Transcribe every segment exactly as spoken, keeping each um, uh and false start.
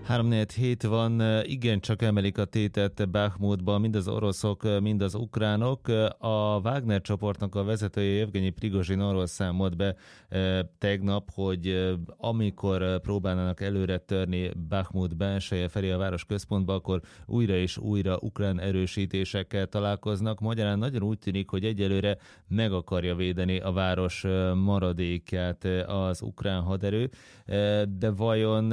három negyven hét van, igen, csak emelik a tétet Bahmutban, mind az oroszok, mind az ukránok. A Wagner csoportnak a vezetője, Evgenyi Prigozsin arról számolt be e, tegnap, hogy e, amikor próbálnának előre törni Bahmut belseje felé a város központba, akkor újra és újra ukrán erősítésekkel találkoznak. Magyarán nagyon úgy tűnik, hogy egyelőre meg akarja védeni a város maradékát az ukrán haderő, e, de vajon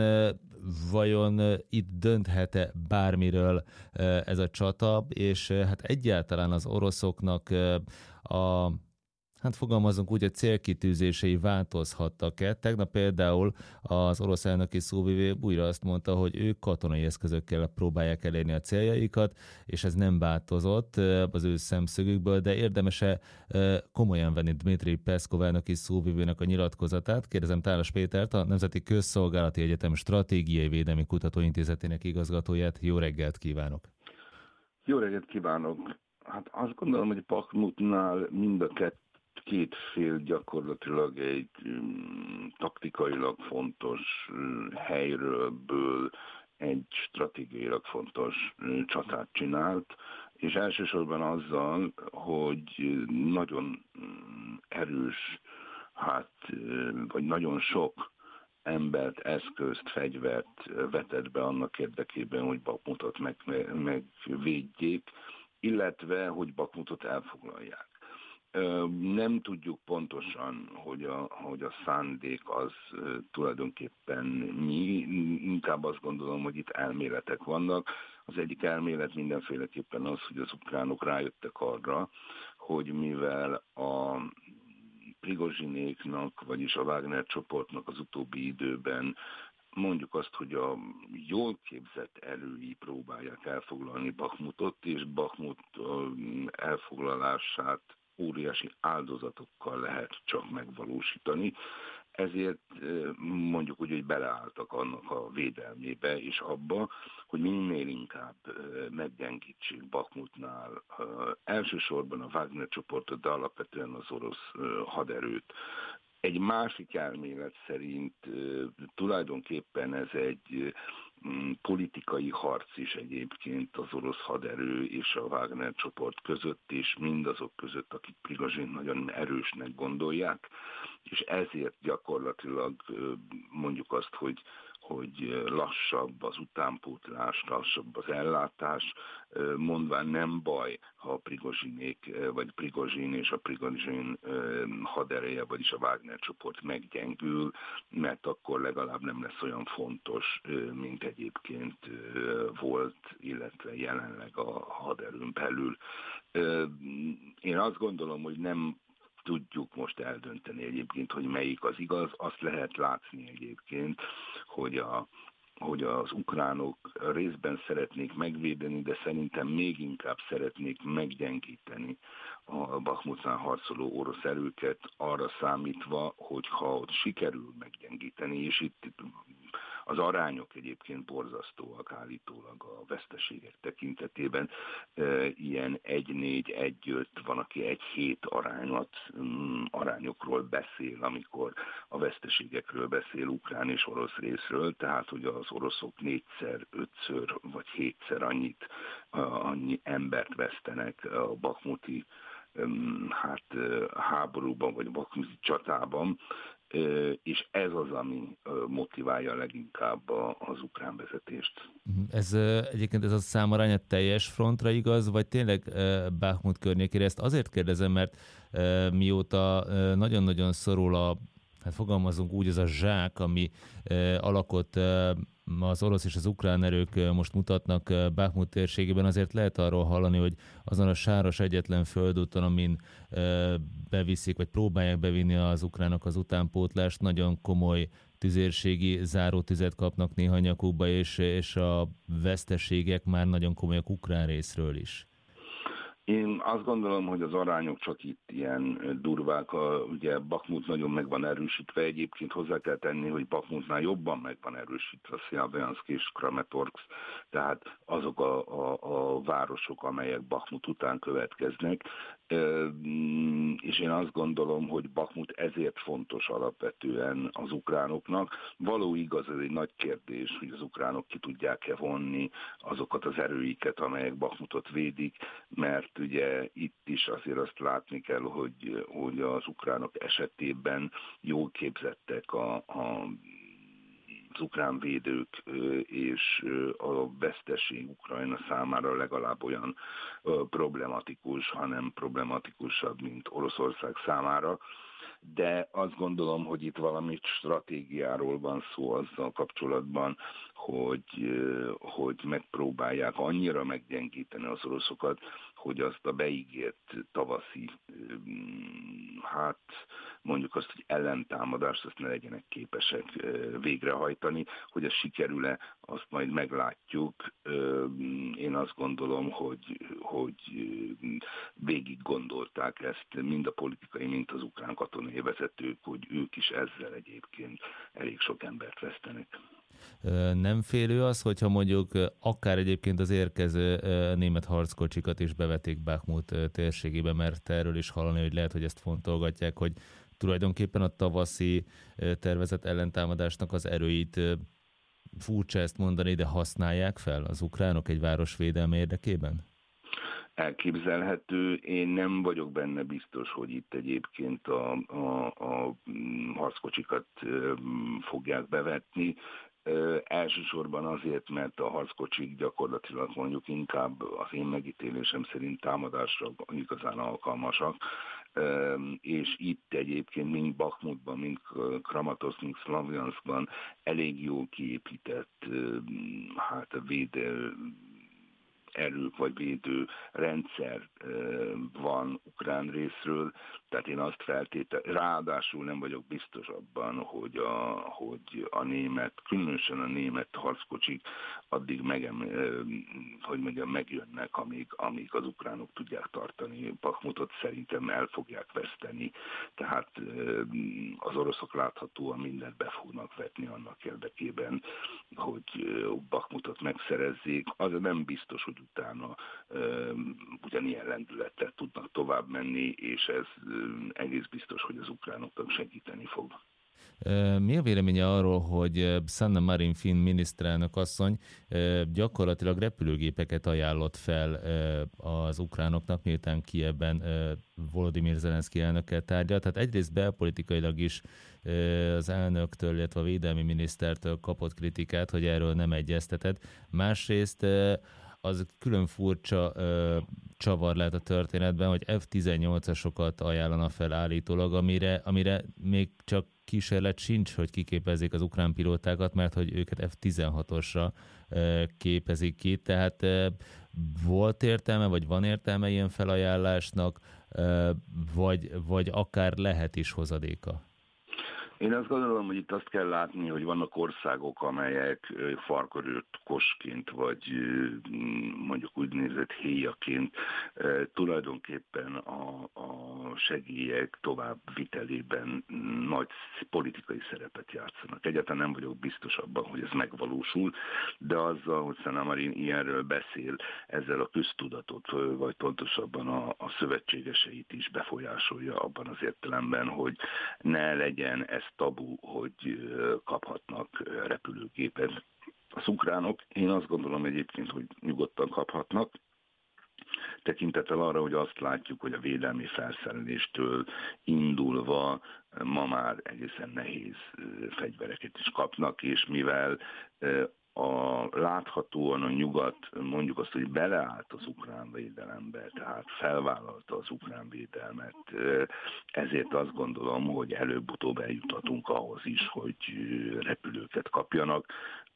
Vajon itt dönthet-e bármiről ez a csata, és hát egyáltalán az oroszoknak a, hát fogalmazunk úgy, a célkitűzései változhattak-e? Tegnap például az orosz elnöki szóvivő újra azt mondta, hogy ők katonai eszközökkel próbálják elérni a céljaikat, és ez nem változott az ő szemszögükből, de érdemes-e komolyan venni Dmitri Peszkov elnöki szóvivőnek a nyilatkozatát? Kérdezem Tálas Pétert, a Nemzeti Közszolgálati Egyetem Stratégiai Védelmi Kutatóintézetének igazgatóját. Jó reggelt kívánok! Jó reggelt kívánok! Hát azt gondolom, hogy Bahmutnál mind a kettő Két fél gyakorlatilag egy um, taktikailag fontos uh, helyről ből egy stratégiailag fontos uh, csatát csinált, és elsősorban azzal, hogy nagyon um, erős, hát, uh, vagy nagyon sok embert, eszközt, fegyvert vetett be annak érdekében, hogy Bahmutot meg, megvédjék, illetve, hogy Bahmutot elfoglalják. Nem tudjuk pontosan, hogy a, hogy a szándék az tulajdonképpen mi, inkább azt gondolom, hogy itt elméletek vannak. Az egyik elmélet mindenféleképpen az, hogy az ukránok rájöttek arra, hogy mivel a Prigozsinéknak, vagyis a Wagner csoportnak az utóbbi időben mondjuk azt, hogy a jól képzett erői próbálják elfoglalni Bahmutot, és Bahmut elfoglalását óriási áldozatokkal lehet csak megvalósítani. Ezért mondjuk úgy, hogy beleálltak annak a védelmébe és abba, hogy minél inkább meggyengítsék Bahmutnál elsősorban a Wagner csoportot, de alapvetően az orosz haderőt. Egy másik elmélet szerint tulajdonképpen ez egy politikai harc is egyébként az orosz haderő és a Wagner csoport között, és mindazok között, akik Prigozsin nagyon erősnek gondolják, és ezért gyakorlatilag mondjuk azt, hogy hogy lassabb az utánpótlás, lassabb az ellátás, mondván nem baj, ha a Prigozsinék, vagy Prigozsin és a Prigozsin hadereje, vagyis a Wagner csoport meggyengül, mert akkor legalább nem lesz olyan fontos, mint egyébként volt, illetve jelenleg a haderőn belül. Én azt gondolom, hogy nem tudjuk most eldönteni egyébként, hogy melyik az igaz. Azt lehet látni egyébként, hogy, a, hogy az ukránok részben szeretnék megvédeni, de szerintem még inkább szeretnék meggyengíteni a Bahmutnál harcoló orosz erőket, arra számítva, hogy ha ott sikerül meggyengíteni, és itt az arányok egyébként borzasztóak állítólag a veszteségek tekintetében. E, ilyen egy négy, egy öt, van, aki egy hét arányat, um, arányokról beszél, amikor a veszteségekről beszél ukrán és orosz részről, tehát hogy az oroszok négyszer, ötször vagy hétszer annyit, uh, annyi embert vesztenek a bahmuti um, hát, uh, háborúban vagy bahmuti csatában, és ez az, ami motiválja leginkább az ukrán vezetést. Ez egyébként ez a számarány a teljes frontra igaz, vagy tényleg Bahmut környékére? Ezt azért kérdezem, mert mióta nagyon-nagyon szorul a, hát fogalmazunk úgy, az a zsák, ami alakot az orosz és az ukrán erők most mutatnak Bahmut térségében, azért lehet arról hallani, hogy azon a sáros egyetlen földúton, amin beviszik, vagy próbálják bevinni az ukránok az utánpótlást, nagyon komoly tüzérségi zárótüzet kapnak néha nyakukba, és, és a veszteségek már nagyon komolyak ukrán részről is. Én azt gondolom, hogy az arányok csak itt ilyen durvák. A, ugye Bakhmut nagyon meg van erősítve, egyébként hozzá kell tenni, hogy Bakhmutnál jobban meg van erősítve Szjavjanszk és Kramatorsk, tehát azok a, a, a városok, amelyek Bakhmut után következnek. És én azt gondolom, hogy Bakhmut ezért fontos alapvetően az ukránoknak. Való igaz, ez egy nagy kérdés, hogy az ukránok ki tudják-e vonni azokat az erőiket, amelyek Bakhmutot védik, mert ugye itt is azért azt látni kell, hogy, hogy az ukránok esetében jól képzettek a, a az ukrán védők, és a veszteség Ukrajna számára legalább olyan problematikus, hanem problematikusabb, mint Oroszország számára. De azt gondolom, hogy itt valami stratégiáról van szó azzal kapcsolatban, hogy, hogy megpróbálják annyira meggyengíteni az oroszokat, hogy azt a beígért tavaszi, hát mondjuk azt, hogy ellentámadást, azt ne legyenek képesek végrehajtani. Hogy ez sikerül-e, azt majd meglátjuk. Én azt gondolom, hogy, hogy végig gondolták ezt mind a politikai, mind az ukrán katonai vezetők, hogy ők is ezzel egyébként elég sok embert vesztenek. Nem félő az, hogyha mondjuk akár egyébként az érkező német harckocsikat is bevetik Bakhmut térségébe, mert erről is hallani, hogy lehet, hogy ezt fontolgatják, hogy tulajdonképpen a tavaszi tervezett ellentámadásnak az erőit, furcsa ezt mondani, de használják fel az ukránok egy város védelme érdekében? Elképzelhető. Én nem vagyok benne biztos, hogy itt egyébként a, a, a harckocsikat fogják bevetni. Ö, elsősorban azért, mert a harckocsik gyakorlatilag mondjuk inkább az én megítélésem szerint támadásra igazán alkalmasak, ö, és itt egyébként mind Bakhmutban, mind Kramatorsk, mind Szlavjanszkban elég jól kiépített ö, hát a védő erők vagy védő rendszer van ukrán részről, tehát én azt feltétel, ráadásul nem vagyok biztos abban, hogy a, hogy a német, különösen a német harckocsik addig meg, hogy mondjam, megjönnek, amíg, amíg az ukránok tudják tartani Bakhmutot, szerintem el fogják veszteni, tehát az oroszok láthatóan mindent be fognak vetni annak érdekében, hogy Bakhmutot megszerezzék. Az nem biztos, hogy utána ugyanilyen lendülettel tudnak tovább menni, és ez egész biztos, hogy az ukránoknak segíteni fog. Mi a véleménye arról, hogy Sanna Marin finn miniszterelnök asszony gyakorlatilag repülőgépeket ajánlott fel az ukránoknak, miután Kijevben Volodymyr Zelenszky elnökkel tárgyalt? Tehát egyrészt belpolitikailag is az elnöktől, illetve a védelmi minisztertől kapott kritikát, hogy erről nem egyeztetett. Másrészt az külön furcsa ö, csavar lehet a történetben, hogy ef tizennyolcasokat ajánlana fel állítólag, amire, amire még csak kísérlet sincs, hogy kiképezzék az ukrán pilótákat, mert hogy őket ef tizenhatosra ö, képezik ki. Tehát ö, volt értelme, vagy van értelme ilyen felajánlásnak, ö, vagy, vagy akár lehet is hozadéka? Én azt gondolom, hogy itt azt kell látni, hogy vannak országok, amelyek farkarőt kosként, vagy mondjuk úgynevezett héjaként tulajdonképpen a, a segélyek továbbvitelében nagy politikai szerepet játszanak. Egyáltalán nem vagyok biztos abban, hogy ez megvalósul, de azzal, hogy Sanna Marin ilyenről beszél, ezzel a köztudatot, vagy pontosabban a, a szövetségeseit is befolyásolja abban az értelemben, hogy ne legyen ez tabu, hogy kaphatnak repülőgépet az ukránok. Én azt gondolom egyébként, hogy nyugodtan kaphatnak, tekintettel arra, hogy azt látjuk, hogy a védelmi felszereléstől indulva ma már egészen nehéz fegyvereket is kapnak, és mivel a, láthatóan a nyugat mondjuk azt, hogy beleállt az ukrán védelembe, tehát felvállalta az ukrán védelmet, ezért azt gondolom, hogy előbb-utóbb eljuthatunk ahhoz is, hogy repülőket kapjanak.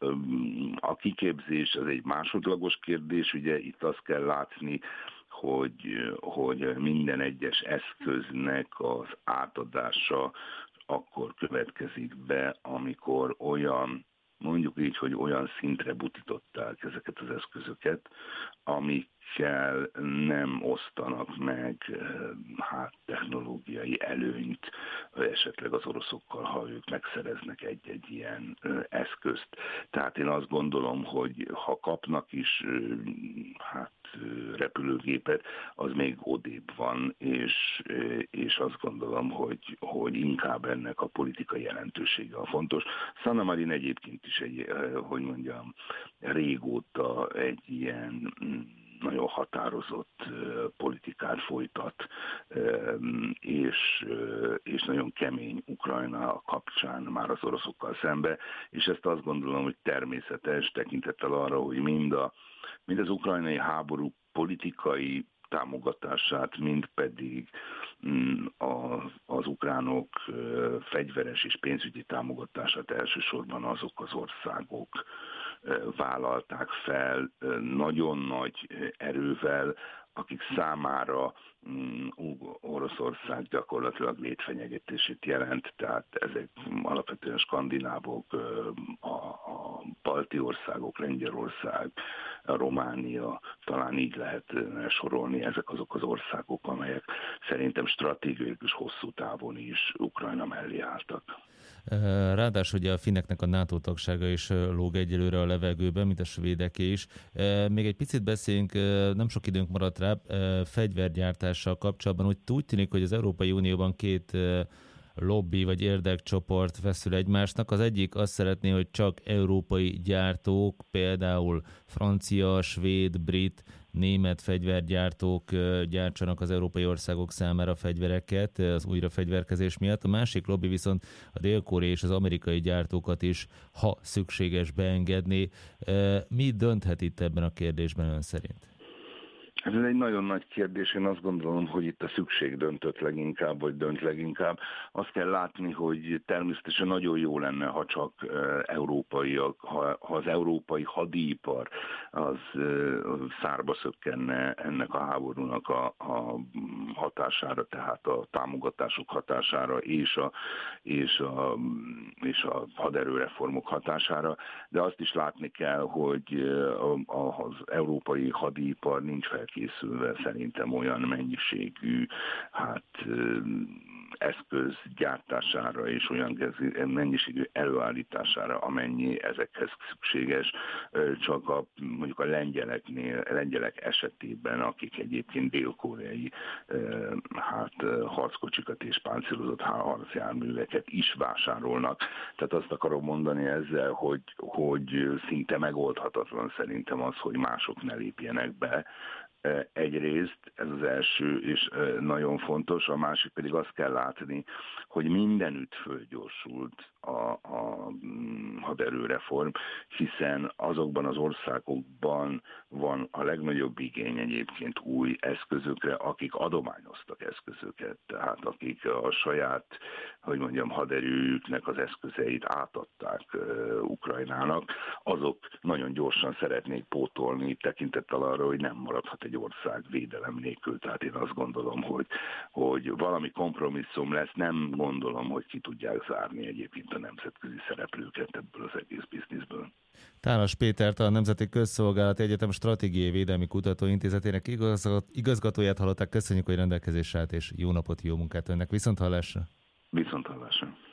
A kiképzés az egy másodlagos kérdés, ugye itt azt kell látni, hogy, hogy minden egyes eszköznek az átadása akkor következik be, amikor olyan, mondjuk így, hogy olyan szintre butították ezeket az eszközöket, amik akikkel nem osztanak meg hát technológiai előnyt, esetleg az oroszokkal, ha ők megszereznek egy-egy ilyen eszközt. Tehát én azt gondolom, hogy ha kapnak is hát repülőgépet, az még odébb van, és, és azt gondolom, hogy, hogy inkább ennek a politikai jelentősége a fontos. Sanna Marin egyébként is egy, hogy mondjam, régóta egy ilyen nagyon határozott politikát folytat, és, és nagyon kemény Ukrajna kapcsán már az oroszokkal szembe, és ezt azt gondolom, hogy természetes tekintettel arra, hogy mind, a, mind az ukrajnai háború politikai támogatását, mind pedig az, az ukránok fegyveres és pénzügyi támogatását elsősorban azok az országok vállalták fel nagyon nagy erővel, akik számára Oroszország gyakorlatilag létfenyegetését jelent, tehát ezek alapvetően skandinávok, a, a balti országok, Lengyelország, a Románia, talán így lehet sorolni, ezek azok az országok, amelyek szerintem stratégiai és hosszú távon is Ukrajna mellé álltak. Ráadásul ugye a finneknek a NATO tagsága is lóg egyelőre a levegőben, mint a svédeké is. Még egy picit beszéljünk, nem sok időnk maradt rá, fegyvergyártással kapcsolatban. Úgy, úgy tűnik, hogy az Európai Unióban két lobby vagy érdekcsoport feszül egymásnak. Az egyik azt szeretné, hogy csak európai gyártók, például francia, svéd, brit, német fegyvergyártók gyártsanak az európai országok számára fegyvereket az újrafegyverkezés miatt. A másik lobby viszont a dél-koreai és az amerikai gyártókat is, ha szükséges, beengedni. Mi dönthet itt ebben a kérdésben ön szerint? Ez egy nagyon nagy kérdés, én azt gondolom, hogy itt a szükség döntött leginkább, vagy dönt leginkább. Azt kell látni, hogy természetesen nagyon jó lenne, ha csak európaiak, ha, ha az európai hadipar az szárba szökkenne ennek a háborúnak a, a hatására, tehát a támogatások hatására és a, és, a, és a haderőreformok hatására, de azt is látni kell, hogy az európai hadipar nincs felkészülve készülve szerintem olyan mennyiségű hát eszköz gyártására és olyan mennyiségű előállításására, amennyi ezekhez szükséges, csak a, mondjuk a lengyeleknél, lengyelek esetében, akik egyébként dél-koreai hát harckocsikat és páncélozott harcjárműveket is vásárolnak. Tehát azt akarom mondani ezzel, hogy, hogy szinte megoldhatatlan szerintem az, hogy mások ne lépjenek be. Egyrészt ez az első és nagyon fontos, a másik pedig azt kell látni, hogy mindenütt fölgyorsult a, a haderőreform, hiszen azokban az országokban van a legnagyobb igény egyébként új eszközökre, akik adományoztak eszközöket, tehát akik a saját, hogy mondjam, haderőjüknek az eszközeit átadták uh, Ukrajnának, azok nagyon gyorsan szeretnék pótolni, tekintettel arra, hogy nem maradhat egy ország védelem nélkül. Tehát én azt gondolom, hogy, hogy valami kompromisszum lesz, nem gondolom, hogy ki tudják zárni egyébként a nemzetközi szereplőket ebből az egész bizniszből. Tálas Pétert, a Nemzeti Közszolgálati Egyetem Stratégiai Védelmi Kutatóintézetének igazgatóját hallották. Köszönjük, hogy rendelkezésre állt, és jó napot, jó munkát önnek. Viszonthallásra! Viszonthallásra!